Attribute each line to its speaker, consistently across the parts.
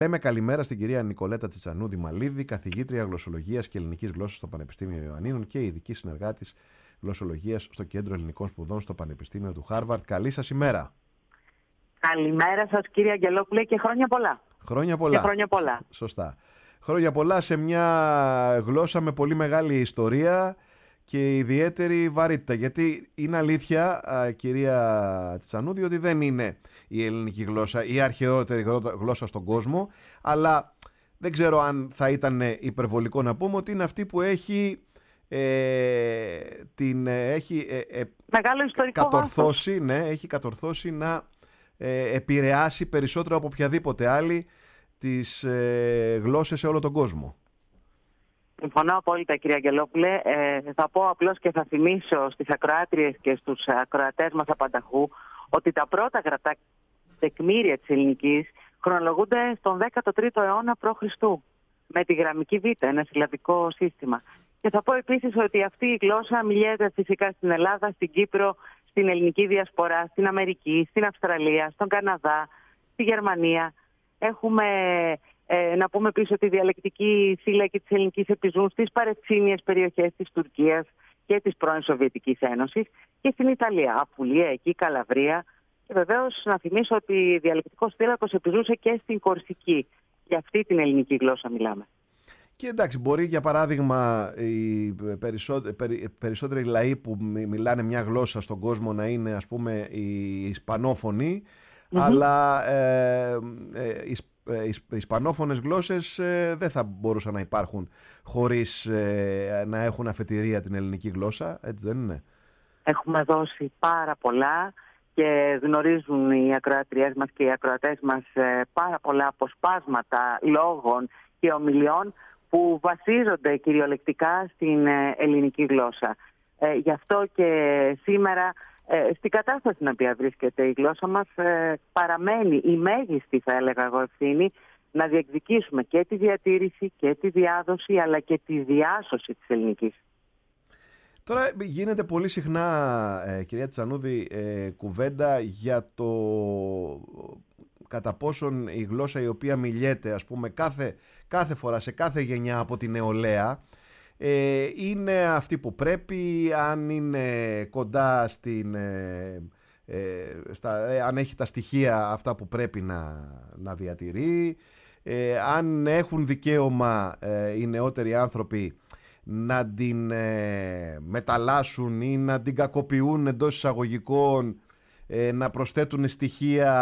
Speaker 1: Λέμε καλημέρα στην κυρία Νικολέτα Τσιτσανούδη Μαλίδη, καθηγήτρια γλωσσολογίας και ελληνικής γλώσσας στο Πανεπιστήμιο Ιωαννίνων και ειδική συνεργάτης γλωσσολογίας στο Κέντρο Ελληνικών Σπουδών στο Πανεπιστήμιο του Χάρβαρτ. Καλή σας ημέρα.
Speaker 2: Καλημέρα σας, κύριε Αγγελόπουλε, και χρόνια πολλά.
Speaker 1: Χρόνια πολλά.
Speaker 2: Και χρόνια πολλά.
Speaker 1: Σωστά. Χρόνια πολλά σε μια γλώσσα με πολύ μεγάλη ιστορία και ιδιαίτερη βαρύτητα. Γιατί είναι αλήθεια, κυρία Τσιτσανούδη, ότι δεν είναι η ελληνική γλώσσα η αρχαιότερη γλώσσα στον κόσμο, αλλά δεν ξέρω αν θα ήταν υπερβολικό να πούμε ότι είναι αυτή που έχει
Speaker 2: μεγάλο ιστορικό
Speaker 1: κατορθώσει, ναι, έχει κατορθώσει να επηρεάσει περισσότερο από οποιαδήποτε άλλη τις γλώσσες σε όλο τον κόσμο.
Speaker 2: Συμφωνώ απόλυτα, κύριε Αγγελόπουλε. Θα πω απλώς και θα θυμίσω στις ακροάτριες και στους ακροατές μας απανταχού ότι τα πρώτα γραπτά τεκμήρια της ελληνικής χρονολογούνται στον 13ο αιώνα π.Χ. με τη γραμμική Β, ένα συλλαβικό σύστημα. Και θα πω επίσης ότι αυτή η γλώσσα μιλιέται φυσικά στην Ελλάδα, στην Κύπρο, στην ελληνική διασπορά, στην Αμερική, στην Αυστραλία, στον Καναδά, στη Γερμανία. Έχουμε να πούμε επίσης ότι η διαλεκτική φύλακη της ελληνικής επιζούν στις παρεκτσίνιες περιοχές της Τουρκίας και της πρώην Σοβιετικής Ένωσης και στην Ιταλία, Απουλία, εκεί, Καλαβρία. Και βεβαίως να θυμίσω ότι διαλεκτικός φύλακος επιζούσε και στην Κορσική. Για αυτή την ελληνική γλώσσα μιλάμε.
Speaker 1: Και εντάξει, μπορεί για παράδειγμα οι περισσότεροι λαοί που μιλάνε μια γλώσσα στον κόσμο να είναι, ας πούμε, οι Ισπανόφωνοι, αλλά οι ισπανόφωνες γλώσσες δεν θα μπορούσαν να υπάρχουν χωρίς να έχουν αφετηρία την ελληνική γλώσσα, έτσι δεν είναι?
Speaker 2: Έχουμε δώσει πάρα πολλά και γνωρίζουν οι ακροατριές μας και οι ακροατές μας πάρα πολλά αποσπάσματα λόγων και ομιλιών που βασίζονται κυριολεκτικά στην ελληνική γλώσσα. Γι' αυτό και σήμερα στην κατάσταση στην οποία βρίσκεται η γλώσσα μας παραμένει η μέγιστη, θα έλεγα εγώ, ευθύνη να διεκδικήσουμε και τη διατήρηση και τη διάδοση αλλά και τη διάσωση της ελληνικής.
Speaker 1: Τώρα γίνεται πολύ συχνά, κυρία Τσιτσανούδη, κουβέντα για το κατά πόσον η γλώσσα η οποία μιλιέται, ας πούμε, κάθε φορά, σε κάθε γενιά από την νεολαία, είναι αυτή που πρέπει, αν είναι κοντά αν έχει τα στοιχεία αυτά που πρέπει να διατηρεί, αν έχουν δικαίωμα οι νεότεροι άνθρωποι να την μεταλλάσσουν ή να την κακοποιούν εντός εισαγωγικών, να προσθέτουν στοιχεία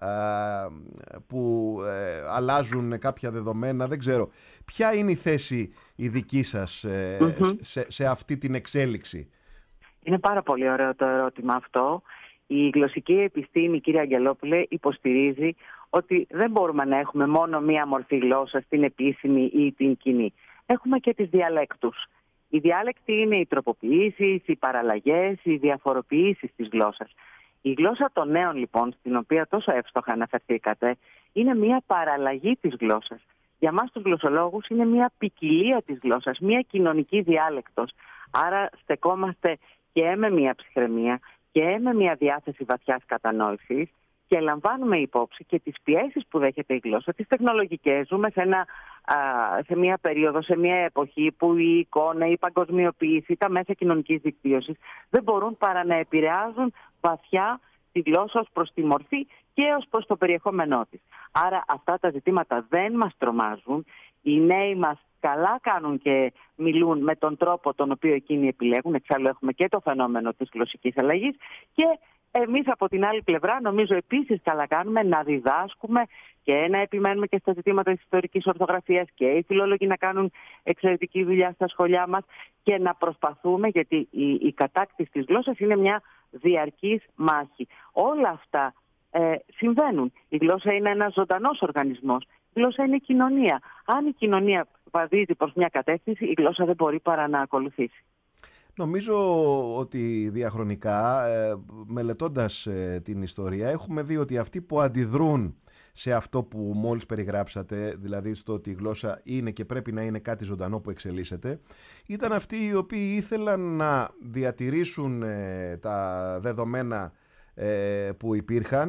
Speaker 1: που αλλάζουν κάποια δεδομένα. Δεν ξέρω. Ποια είναι η θέση η δική σας σε αυτή την εξέλιξη?
Speaker 2: Είναι πάρα πολύ ωραίο το ερώτημα αυτό. Η γλωσσική επιστήμη, κύριε Αγγελόπουλε, υποστηρίζει ότι δεν μπορούμε να έχουμε μόνο μία μορφή γλώσσας, την επίσημη ή την κοινή. Έχουμε και τις διαλέκτους. Οι διάλεκτοι είναι οι τροποποιήσεις, οι παραλλαγές, οι διαφοροποιήσεις της γλώσσας. Η γλώσσα των νέων, λοιπόν, στην οποία τόσο εύστοχα αναφερθήκατε, είναι μια παραλλαγή της γλώσσας. Για μας τους γλωσσολόγους είναι μια ποικιλία της γλώσσας, μια κοινωνική διάλεκτος. Άρα στεκόμαστε και με μια ψυχραιμία και με μια διάθεση βαθιάς κατανόησης και λαμβάνουμε υπόψη και τις πιέσεις που δέχεται η γλώσσα, τις τεχνολογικές. Ζούμε σε μια περίοδο, σε μια εποχή που η εικόνα, η παγκοσμιοποίηση, τα μέσα κοινωνικής δικτύωσης δεν μπορούν παρά να επηρεάζουν βαθιά τη γλώσσα ως προς τη μορφή και ως προς το περιεχόμενό της. Άρα αυτά τα ζητήματα δεν μας τρομάζουν. Οι νέοι μας καλά κάνουν και μιλούν με τον τρόπο τον οποίο εκείνοι επιλέγουν. Εξάλλου έχουμε και το φαινόμενο της γλωσσικής αλλαγής και εμείς από την άλλη πλευρά νομίζω επίσης καλά κάνουμε να διδάσκουμε και να επιμένουμε και στα ζητήματα της ιστορικής ορθογραφίας και οι φιλόλογοι να κάνουν εξαιρετική δουλειά στα σχολιά μας και να προσπαθούμε, γιατί η κατάκτηση της γλώσσας είναι μια διαρκής μάχη. Όλα αυτά συμβαίνουν. Η γλώσσα είναι ένας ζωντανός οργανισμός. Η γλώσσα είναι κοινωνία. Αν η κοινωνία βαδίζει προς μια κατεύθυνση, η γλώσσα δεν μπορεί παρά να ακολουθήσει.
Speaker 1: Νομίζω ότι διαχρονικά, μελετώντας την ιστορία, έχουμε δει ότι αυτοί που αντιδρούν σε αυτό που μόλις περιγράψατε, δηλαδή στο ότι η γλώσσα είναι και πρέπει να είναι κάτι ζωντανό που εξελίσσεται, ήταν αυτοί οι οποίοι ήθελαν να διατηρήσουν τα δεδομένα που υπήρχαν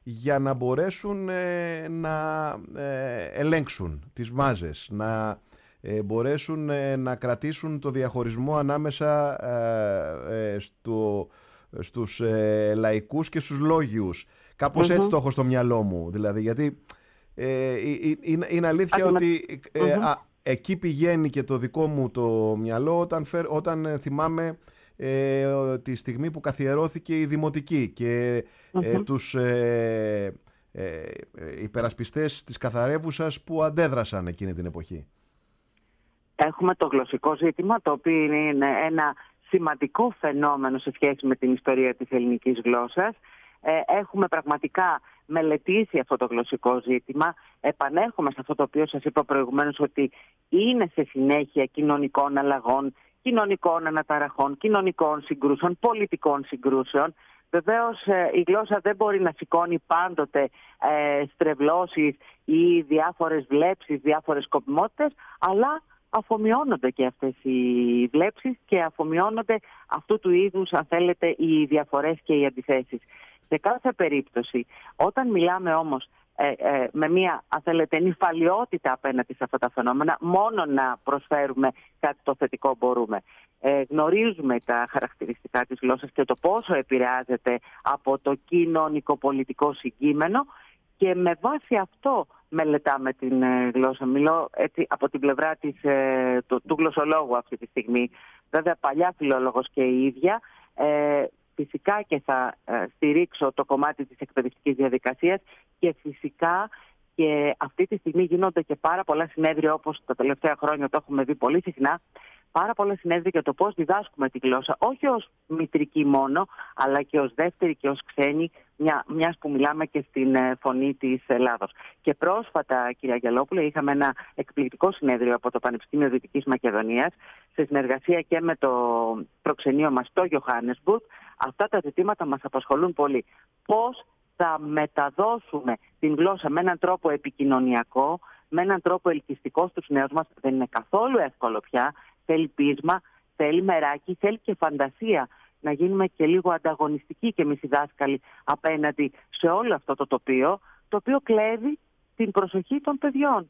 Speaker 1: για να μπορέσουν να ελέγξουν τις μάζες, να μπορέσουν να κρατήσουν το διαχωρισμό ανάμεσα στους λαϊκούς και στους λόγιους. Κάπως έτσι το έχω στο μυαλό μου, δηλαδή, γιατί είναι αλήθεια ότι εκεί πηγαίνει και το δικό μου το μυαλό όταν θυμάμαι τη στιγμή που καθιερώθηκε η Δημοτική και τους υπερασπιστές της καθαρεύουσας που αντέδρασαν εκείνη την εποχή.
Speaker 2: Έχουμε το γλωσσικό ζήτημα, το οποίο είναι ένα σημαντικό φαινόμενο σε σχέση με την ιστορία της ελληνικής γλώσσας. Έχουμε πραγματικά μελετήσει αυτό το γλωσσικό ζήτημα. Επανέρχομαι σε αυτό το οποίο σας είπα προηγουμένως, ότι είναι σε συνέχεια κοινωνικών αλλαγών, κοινωνικών αναταραχών, κοινωνικών συγκρούσεων, πολιτικών συγκρούσεων. Βεβαίως η γλώσσα δεν μπορεί να σηκώνει πάντοτε στρεβλώσεις ή διάφορες βλέψεις, διάφορες σκοπιμότητες, αλλά αφομοιώνονται και αυτές οι βλέψεις και αφομοιώνονται αυτού του είδους, αν θέλετε, οι διαφορές και οι αντιθέσεις. Σε κάθε περίπτωση, όταν μιλάμε όμως με μια, αν θέλετε, νυφαλιότητα απέναντι σε αυτά τα φαινόμενα, μόνο να προσφέρουμε κάτι το θετικό μπορούμε. Γνωρίζουμε τα χαρακτηριστικά της γλώσσας και το πόσο επηρεάζεται από το κοινωνικο-πολιτικό συγκείμενο, και με βάση αυτό μελετάμε την γλώσσα. Μιλώ έτσι από την πλευρά του γλωσσολόγου αυτή τη στιγμή. Βέβαια, παλιά φιλόλογος και η ίδια. Φυσικά και θα στηρίξω το κομμάτι της εκπαιδευτικής διαδικασίας, και φυσικά και αυτή τη στιγμή γίνονται και πάρα πολλά συνέδρια, όπως τα τελευταία χρόνια το έχουμε δει πολύ συχνά, πάρα πολλά συνέδρια για το πώς διδάσκουμε τη γλώσσα, όχι ως μητρική μόνο, αλλά και ως δεύτερη και ως ξένη, μιας που μιλάμε και στην φωνή της Ελλάδος. Και πρόσφατα, κυρία Αγγελόπουλε, είχαμε ένα εκπληκτικό συνέδριο από το Πανεπιστήμιο Δυτικής Μακεδονίας, σε συνεργασία και με το προξενείο μας στο Johannesburg. Αυτά τα ζητήματα μας απασχολούν πολύ. Πώς θα μεταδώσουμε την γλώσσα με έναν τρόπο επικοινωνιακό, με έναν τρόπο ελκυστικό στους νέους μας? Δεν είναι καθόλου εύκολο πια. Θέλει πείσμα, θέλει μεράκι, θέλει και φαντασία. Να γίνουμε και λίγο ανταγωνιστικοί κι εμείς οι δάσκαλοι απέναντι σε όλο αυτό το οποίο κλέβει την προσοχή των παιδιών.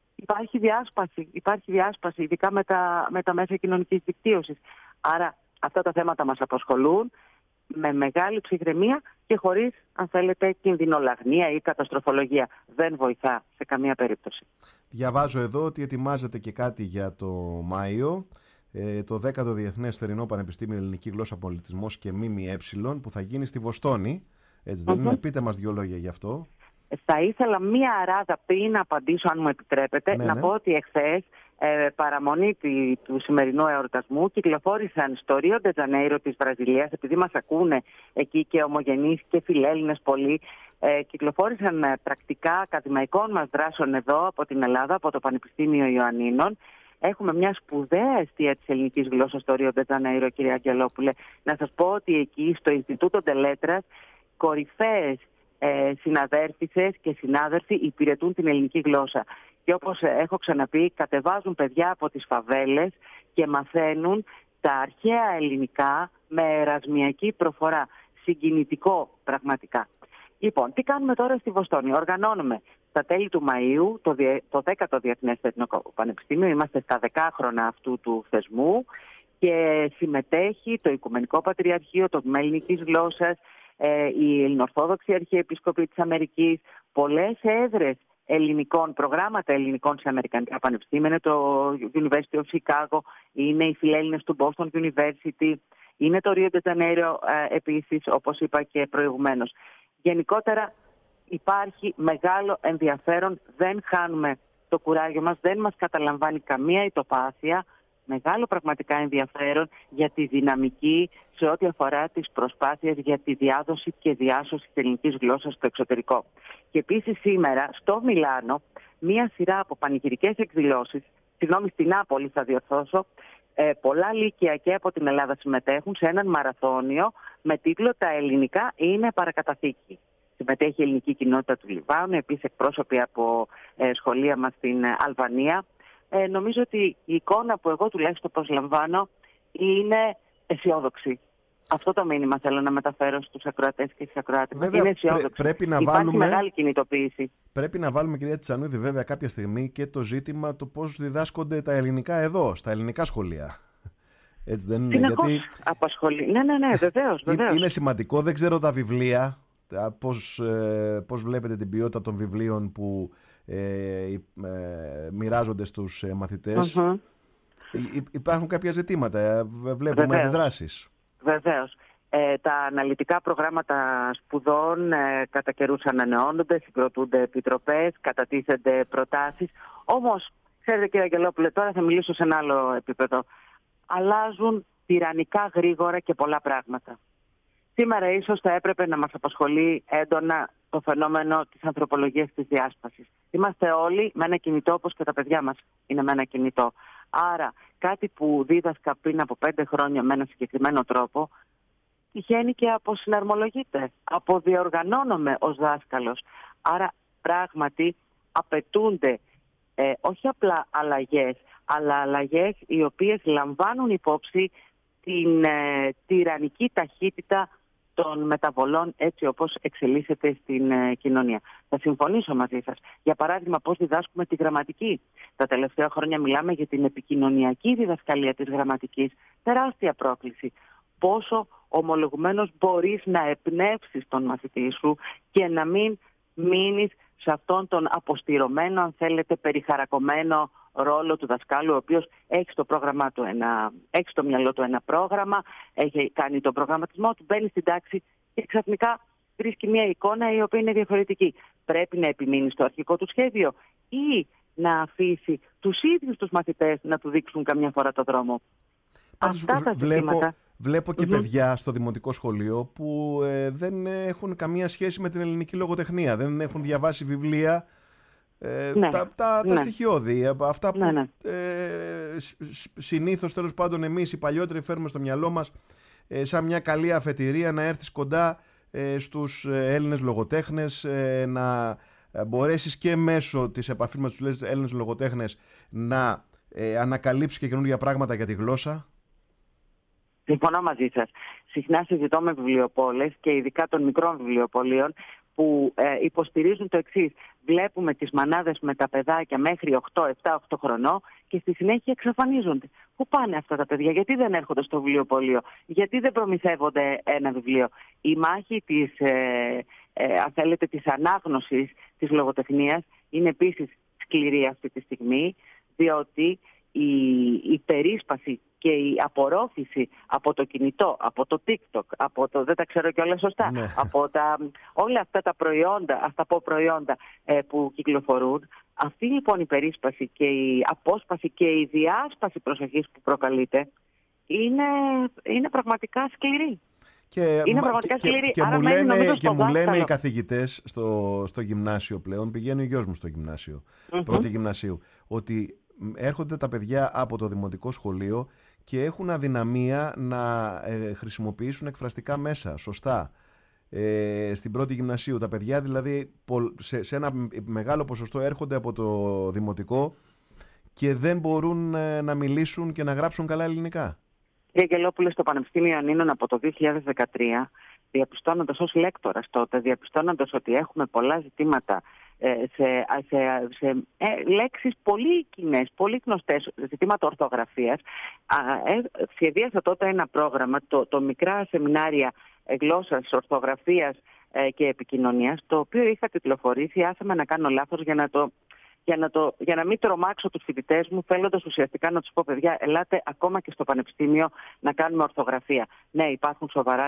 Speaker 2: Υπάρχει διάσπαση, ειδικά με τα μέσα κοινωνικής δικτύωσης. Άρα αυτά τα θέματα μας απασχολούν με μεγάλη ψυχραιμία και χωρίς, αν θέλετε, κινδυνολαγνία ή καταστροφολογία. Δεν βοηθά σε καμία περίπτωση.
Speaker 1: Διαβάζω εδώ ότι ετοιμάζεται και κάτι για το Μάιο, το 10ο Διεθνές Θερινό Πανεπιστήμιο Ελληνική Γλώσσα, Πολιτισμός και ΜΜΕ, που θα γίνει στη Βοστόνη. Έτσι δεν είναι? Πείτε μας 2 λόγια γι' αυτό.
Speaker 2: Θα ήθελα μία αράδα πριν να απαντήσω, αν μου επιτρέπετε, να πω ότι εχθές, παραμονή του σημερινού εορτασμού, κυκλοφόρησαν στο Ρίο ντε Τζανέιρο της Βραζιλίας, επειδή μας ακούνε εκεί και ομογενείς και φιλέλληνες πολλοί, κυκλοφόρησαν πρακτικά ακαδημαϊκών μας δράσεων εδώ από την Ελλάδα, από το Πανεπιστήμιο Ιωαννίνων. Έχουμε μια σπουδαία αιστεία της ελληνικής γλώσσας στο Ρίο ντε Τζανέιρο, κυρία Αγγελόπουλε. Να σας πω ότι εκεί στο Ινστιτούτο ντε Λέτρας κορυφαίες συναδέρφισες και συνάδελφοι υπηρετούν την ελληνική γλώσσα. Και όπως έχω ξαναπεί, κατεβάζουν παιδιά από τις φαβέλες και μαθαίνουν τα αρχαία ελληνικά με ερασμιακή προφορά. Συγκινητικό πραγματικά. Λοιπόν, τι κάνουμε τώρα στη Βοστόνη? Οργανώνουμε στα τέλη του Μαΐου το 10ο Διεθνές Θερινό Πανεπιστήμιο. Είμαστε στα 10 χρόνια αυτού του θεσμού και συμμετέχει το Οικουμενικό Πατριαρχείο, το Τμήμα Ελληνικής Γλώσσας, η Ελληνοορθόδοξη Αρχιεπισκοπή της Αμερικής, πολλές έδρες ελληνικών, προγράμματα ελληνικών σε αμερικανικά πανεπιστήμια. Είναι το University of Chicago, είναι οι φιλέλληνες του Boston University, είναι το Rio de Janeiro επίσης, όπως είπα και προηγουμένως. Γενικότερα υπάρχει μεγάλο ενδιαφέρον, δεν χάνουμε το κουράγιο μας, δεν μας καταλαμβάνει καμία ητοπάθεια. Μεγάλο πραγματικά ενδιαφέρον για τη δυναμική σε ό,τι αφορά τις προσπάθειες για τη διάδοση και διάσωση της ελληνικής γλώσσας στο εξωτερικό. Και επίσης σήμερα στο Μιλάνο μία σειρά από πανηγυρικές εκδηλώσεις, στην Νάπολη θα διορθώσω, πολλά λύκεια και από την Ελλάδα συμμετέχουν σε έναν μαραθώνιο με τίτλο «Τα ελληνικά είναι παρακαταθήκη». Συμμετέχει η ελληνική κοινότητα του Λιβάνου, επίσης εκπρόσωποι από σχολεία μας στην Αλβανία. Νομίζω ότι η εικόνα που εγώ τουλάχιστον προσλαμβάνω είναι αισιόδοξη. Αυτό το μήνυμα θέλω να μεταφέρω στους ακροατές και στις ακροάτες.
Speaker 1: Βέβαια,
Speaker 2: είναι αισιόδοξο.
Speaker 1: πρέπει να
Speaker 2: Υπάρχει μεγάλη κινητοποίηση.
Speaker 1: Πρέπει να βάλουμε, κυρία Τσανούδη, βέβαια κάποια στιγμή και το ζήτημα το πώς διδάσκονται τα ελληνικά εδώ, στα ελληνικά σχολεία. Έτσι δεν είναι?
Speaker 2: Συνεχώς απασχολεί. Ναι, βεβαίως.
Speaker 1: Είναι σημαντικό. Δεν ξέρω τα βιβλία, πώς βλέπετε την ποιότητα των βιβλίων που μοιράζονται στους μαθητές. Υπάρχουν κάποια ζητήματα, βλέπουμε αντιδράσεις.
Speaker 2: Βεβαίως. Τα αναλυτικά προγράμματα σπουδών κατά καιρούς ανανεώνονται, συγκροτούνται επιτροπές, κατατίθενται προτάσεις. Όμως, ξέρετε κύριε Αγγελόπουλε, τώρα θα μιλήσω σε ένα άλλο επίπεδο. Αλλάζουν τυραννικά γρήγορα και πολλά πράγματα. Σήμερα ίσως θα έπρεπε να μας απασχολεί έντονα το φαινόμενο της ανθρωπολογίας της διάσπασης. Είμαστε όλοι με ένα κινητό, όπως και τα παιδιά μας είναι με ένα κινητό. Άρα κάτι που δίδασκα πριν από 5 χρόνια με ένα συγκεκριμένο τρόπο, τυχαίνει και αποσυναρμολογείται. Αποδιοργανώνομαι ως δάσκαλος. Άρα πράγματι απαιτούνται όχι απλά αλλαγές, αλλά αλλαγές οι οποίες λαμβάνουν υπόψη την τυραννική ταχύτητα των μεταβολών έτσι όπως εξελίσσεται στην κοινωνία. Θα συμφωνήσω μαζί σας. Για παράδειγμα, πώς διδάσκουμε τη γραμματική. Τα τελευταία χρόνια μιλάμε για την επικοινωνιακή διδασκαλία της γραμματικής. Τεράστια πρόκληση. Πόσο ομολογουμένως μπορείς να εμπνεύσεις τον μαθητή σου και να μην μείνεις σε αυτόν τον αποστηρωμένο, αν θέλετε, περιχαρακωμένο ρόλο του δασκάλου, ο οποίος έχει στο μυαλό του ένα πρόγραμμα, έχει κάνει τον προγραμματισμό του, μπαίνει στην τάξη και ξαφνικά βρίσκει μια εικόνα η οποία είναι διαφορετική. Πρέπει να επιμείνει στο αρχικό του σχέδιο ή να αφήσει τους ίδιους τους μαθητές να του δείξουν καμιά φορά το δρόμο. Αυτά τα ζητήματα.
Speaker 1: Βλέπω και παιδιά στο δημοτικό σχολείο που δεν έχουν καμία σχέση με την ελληνική λογοτεχνία. Δεν έχουν διαβάσει βιβλία, τα στοιχειώδη. Αυτά που συνήθως, τέλος πάντων, εμείς οι παλιότεροι φέρουμε στο μυαλό μας σαν μια καλή αφετηρία να έρθεις κοντά στους Έλληνες λογοτέχνες, να μπορέσεις και μέσω της επαφής με τους Έλληνες λογοτέχνες να ανακαλύψεις και καινούργια πράγματα για τη γλώσσα.
Speaker 2: Συμφωνώ μαζί σας. Συχνά συζητώ με βιβλιοπόλες και ειδικά των μικρών βιβλιοπωλείων που υποστηρίζουν το εξής. Βλέπουμε τις μανάδες με τα παιδάκια μέχρι 7-8 χρονών και στη συνέχεια εξαφανίζονται. Πού πάνε αυτά τα παιδιά, γιατί δεν έρχονται στο βιβλιοπωλείο, γιατί δεν προμηθεύονται ένα βιβλίο? Η μάχη της ανάγνωσης της λογοτεχνίας είναι επίσης σκληρή αυτή τη στιγμή, διότι η περίσπαση και η απορρόφηση από το κινητό, από το TikTok, από το δεν τα ξέρω και όλα σωστά, από όλα αυτά τα προϊόντα, που κυκλοφορούν, αυτή λοιπόν η περίσπαση και η απόσπαση και η διάσπαση προσοχής που προκαλείται είναι πραγματικά σκληρή.
Speaker 1: Και μου λένε οι καθηγητές στο γυμνάσιο πλέον, πηγαίνει ο γιος μου στο γυμνάσιο, πρώτη γυμνασίου, ότι έρχονται τα παιδιά από το δημοτικό σχολείο και έχουν αδυναμία να χρησιμοποιήσουν εκφραστικά μέσα, σωστά. Στην πρώτη γυμνασίου τα παιδιά δηλαδή σε ένα μεγάλο ποσοστό έρχονται από το δημοτικό και δεν μπορούν να μιλήσουν και να γράψουν καλά ελληνικά.
Speaker 2: Κύριε Αγγελόπουλε, στο Πανεπιστήμιο Ανίνων από το 2013, διαπιστώνοντας ως λέκτορας τότε, διαπιστώνοντας ότι έχουμε πολλά ζητήματα σε λέξεις πολύ κοινές, πολύ γνωστές, ζητήματα ορθογραφίας, σχεδίασα τότε ένα πρόγραμμα, το μικρά σεμινάρια γλώσσας, ορθογραφίας και επικοινωνίας, το οποίο είχα τιτλοφορήσει «Άσε με να κάνω λάθος» για να μην τρομάξω τους φοιτητές μου, θέλοντας ουσιαστικά να τους πω, παιδιά, ελάτε ακόμα και στο πανεπιστήμιο να κάνουμε ορθογραφία. Ναι, υπάρχουν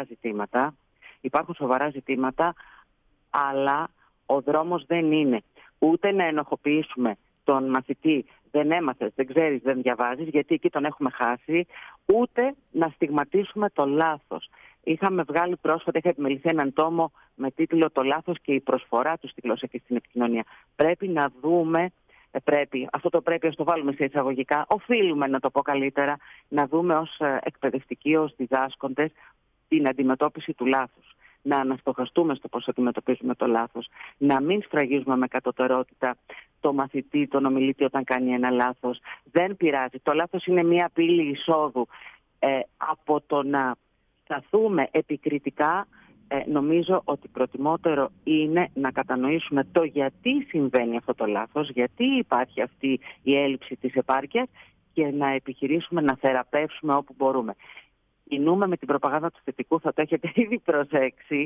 Speaker 2: σοβαρά ζητήματα, αλλά ο δρόμος δεν είναι ούτε να ενοχοποιήσουμε τον μαθητή, δεν έμαθες, δεν ξέρεις, δεν διαβάζεις, γιατί εκεί τον έχουμε χάσει, ούτε να στιγματίσουμε το λάθος. Είχαμε βγάλει πρόσφατα, είχα επιμεληθεί έναν τόμο με τίτλο «Το λάθος και η προσφορά του στη γλώσσα και στην επικοινωνία». Πρέπει να δούμε, αυτό το πρέπει να το βάλουμε σε εισαγωγικά, οφείλουμε να το πω καλύτερα, να δούμε ως εκπαιδευτικοί, ως διδάσκοντες την αντιμετώπιση του λάθους. Να αναστοχαστούμε στο πώς αντιμετωπίζουμε το λάθος. Να μην σφραγίζουμε με κατωτερότητα το μαθητή, τον ομιλητή όταν κάνει ένα λάθος. Δεν πειράζει. Το λάθος είναι μια πύλη εισόδου από το να σταθούμε επικριτικά, νομίζω ότι προτιμότερο είναι να κατανοήσουμε το γιατί συμβαίνει αυτό το λάθος, γιατί υπάρχει αυτή η έλλειψη της επάρκειας και να επιχειρήσουμε να θεραπεύσουμε όπου μπορούμε. Κινούμε με την προπαγάνδα του θετικού, θα το έχετε ήδη προσέξει,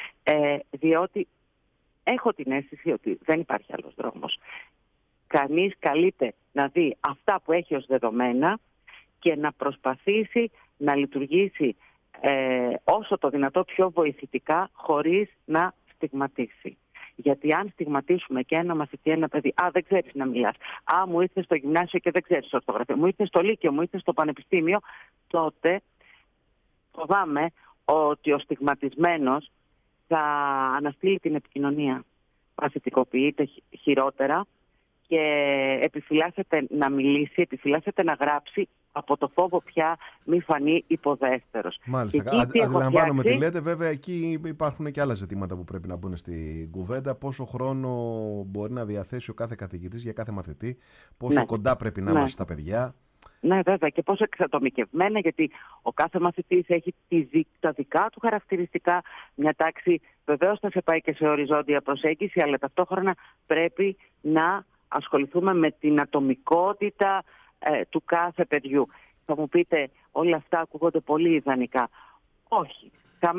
Speaker 2: διότι έχω την αίσθηση ότι δεν υπάρχει άλλος δρόμος. Κανείς καλείται να δει αυτά που έχει ως δεδομένα και να προσπαθήσει να λειτουργήσει όσο το δυνατό πιο βοηθητικά, χωρίς να στιγματίσει. Γιατί αν στιγματίσουμε και ένα μαθητή, ένα παιδί, δεν ξέρεις να μιλάς, μου ήρθε στο γυμνάσιο και δεν ξέρεις ορθογραφία, μου ήρθε στο λύκειο, μου ήρθε στο πανεπιστήμιο, τότε φοβάμαι ότι ο στιγματισμένος θα αναστείλει την επικοινωνία. Παθητικοποιείται χειρότερα και επιφυλάσσεται να μιλήσει, επιφυλάσσεται να γράψει από το φόβο πια μη φανεί υποδέστερος.
Speaker 1: Μάλιστα. Αντιλαμβάνομαι τι λέτε. Βέβαια, εκεί υπάρχουν και άλλα ζητήματα που πρέπει να μπουν στην κουβέντα. Πόσο χρόνο μπορεί να διαθέσει ο κάθε καθηγητής για κάθε μαθητή, πόσο κοντά πρέπει να είμαστε στα παιδιά.
Speaker 2: Ναι, βέβαια, και πόσο εξατομικευμένα, γιατί ο κάθε μαθητής έχει τα δικά του χαρακτηριστικά. Μια τάξη βεβαίως θα σε πάει και σε οριζόντια προσέγγιση, αλλά ταυτόχρονα πρέπει να ασχοληθούμε με την ατομικότητα του κάθε παιδιού. Θα μου πείτε, όλα αυτά ακούγονται πολύ ιδανικά. Όχι.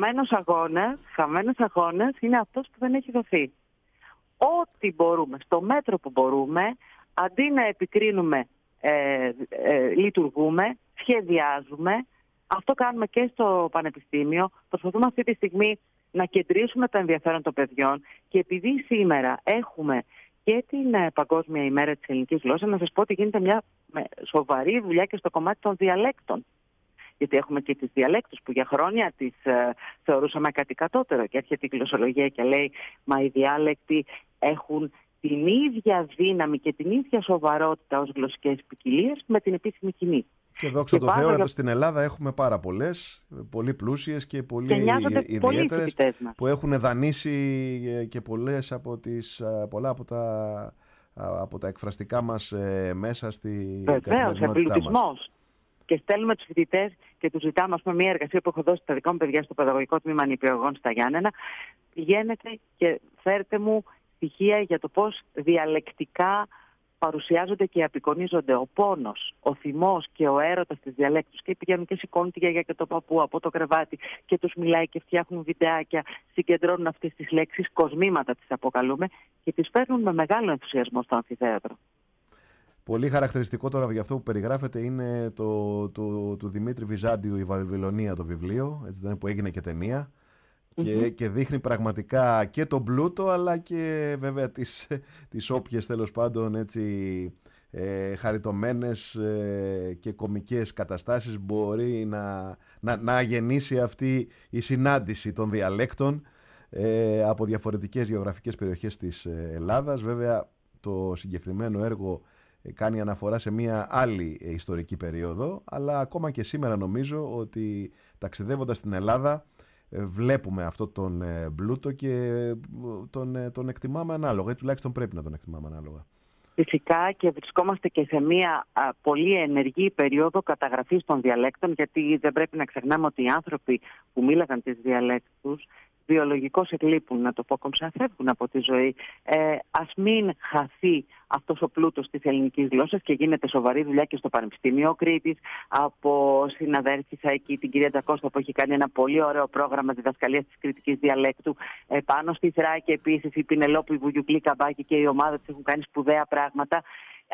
Speaker 2: Χαμένος αγώνας είναι αυτός που δεν έχει δοθεί. Ό,τι μπορούμε, στο μέτρο που μπορούμε, αντί να επικρίνουμε, λειτουργούμε, σχεδιάζουμε. Αυτό κάνουμε και στο Πανεπιστήμιο. Προσπαθούμε αυτή τη στιγμή να κεντρήσουμε το ενδιαφέρον των παιδιών και επειδή σήμερα έχουμε και την Παγκόσμια ημέρα της ελληνικής γλώσσας, να σας πω ότι γίνεται μια σοβαρή δουλειά και στο κομμάτι των διαλέκτων. Γιατί έχουμε και τις διαλέκτους που για χρόνια τις θεωρούσαμε κάτι κατώτερο και έρχεται η γλωσσολογία και λέει μα οι διάλεκτοι έχουν την ίδια δύναμη και την ίδια σοβαρότητα ως γλωσσικές ποικιλίες με την επίσημη κοινή.
Speaker 1: Και δόξα τω Θεώ, στην Ελλάδα έχουμε πάρα πολλές, πολύ πλούσιες και πολύ ιδιαίτερες, που έχουν δανείσει και πολλά από τα εκφραστικά μας μέσα στη καθημερινότητά μας.
Speaker 2: Και στέλνουμε τους φοιτητές και τους ζητάμε, μια εργασία που έχω δώσει στα δικά μου παιδιά στο παιδαγωγικό τμήμα νηπιαγωγών στα Γιάννενα. Πηγαίνετε και φέρτε μου στοιχεία για το πώς διαλεκτικά παρουσιάζονται και απεικονίζονται ο πόνος, ο θυμός και ο έρωτας της διαλέκτους. Και πηγαίνουν και σηκώνουν τη γιαγιά και το παππού από το κρεβάτι και τους μιλάει και φτιάχνουν βιντεάκια, συγκεντρώνουν αυτές τις λέξεις, κοσμήματα τις αποκαλούμε και τις φέρνουν με μεγάλο ενθουσιασμό στο αμφιθέατρο.
Speaker 1: Πολύ χαρακτηριστικό τώρα για αυτό που περιγράφεται είναι του Δημήτρη Βυζάντιου «Η Βαβυλωνία» το βιβλίο, έτσι δεν είναι, που έγινε και ταινία. Και δείχνει πραγματικά και τον πλούτο αλλά και βέβαια τις όποιες τέλος πάντων έτσι χαριτωμένες και κωμικές καταστάσεις μπορεί να γεννήσει αυτή η συνάντηση των διαλέκτων από διαφορετικές γεωγραφικές περιοχές της Ελλάδας. Βέβαια το συγκεκριμένο έργο κάνει αναφορά σε μια άλλη ιστορική περίοδο, αλλά ακόμα και σήμερα νομίζω ότι ταξιδεύοντας στην Ελλάδα βλέπουμε αυτό τον πλούτο και τον εκτιμάμε ανάλογα ή τουλάχιστον πρέπει να τον εκτιμάμε ανάλογα.
Speaker 2: Φυσικά και βρισκόμαστε και σε μια πολύ ενεργή περίοδο καταγραφής των διαλέκτων, γιατί δεν πρέπει να ξεχνάμε ότι οι άνθρωποι που μίλαγαν τις διαλέκτους βιολογικώς εκλείπουν, να το πω κομψά, φεύγουν από τη ζωή. Ας μην χαθεί αυτός ο πλούτος της ελληνικής γλώσσας και γίνεται σοβαρή δουλειά και στο Πανεπιστήμιο Κρήτης από συναδέλφισσα εκεί την κυρία Ντακώστα που έχει κάνει ένα πολύ ωραίο πρόγραμμα διδασκαλίας της κρητικής διαλέκτου. Πάνω στη Θράκη επίσης η Πινελόπη Βουγιουκλή Καμπάκη και η ομάδα της έχουν κάνει σπουδαία πράγματα.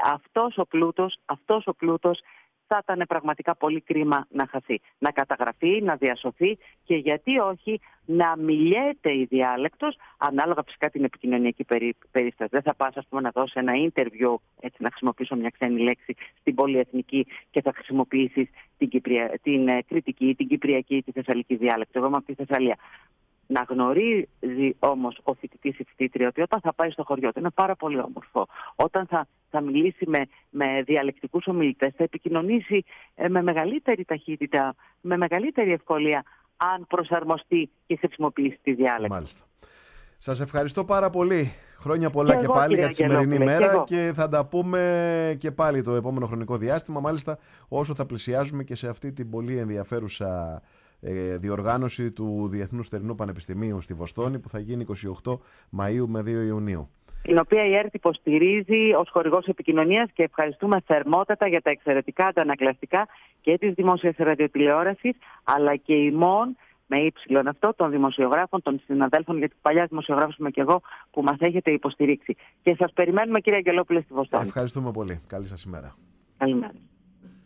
Speaker 2: Αυτός ο πλούτος θα ήταν πραγματικά πολύ κρίμα να χαθεί. Να καταγραφεί, να διασωθεί και γιατί όχι να μιλιέται η διάλεκτος ανάλογα φυσικά την επικοινωνιακή περίσταση. Δεν θα πας να δώσει ένα interview, έτσι να χρησιμοποιήσω μια ξένη λέξη, στην πολυεθνική και θα χρησιμοποιήσεις την κρητική, την κυπριακή, τη θεσσαλική διάλεκτο. Εγώ είμαι από τη Θεσσαλία. Να γνωρίζει όμως ο φοιτητής ή φοιτήτρια ότι όταν θα πάει στο χωριό του είναι πάρα πολύ όμορφο. Όταν θα μιλήσει με διαλεκτικούς ομιλητές, θα επικοινωνήσει με μεγαλύτερη ταχύτητα, με μεγαλύτερη ευκολία, αν προσαρμοστεί και χρησιμοποιήσει τη διάλεκτο.
Speaker 1: Μάλιστα. Σας ευχαριστώ πάρα πολύ. Χρόνια πολλά και πάλι για τη σημερινή μέρα και θα τα πούμε και πάλι το επόμενο χρονικό διάστημα, μάλιστα όσο θα πλησιάζουμε και σε αυτή την πολύ ενδιαφέρουσα διοργάνωση του Διεθνούς Θερινού Πανεπιστημίου στη Βοστόνη που θα γίνει 28 Μαΐου με 2 Ιουνίου.
Speaker 2: Την οποία η ΕΡΤ υποστηρίζει ως χορηγός επικοινωνίας και ευχαριστούμε θερμότατα για τα εξαιρετικά αντανακλαστικά και της δημόσιας ραδιοτηλεόρασης, αλλά και ημών με ύψιλον αυτό των δημοσιογράφων, των συναδέλφων, γιατί παλιά δημοσιογράφος είμαι και εγώ, που μας έχετε υποστηρίξει. Και σας περιμένουμε, κύριε Αγγελόπουλε, στη Βοστόνη.
Speaker 1: Ευχαριστούμε πολύ. Καλή σας ημέρα.
Speaker 2: Καλημέρα.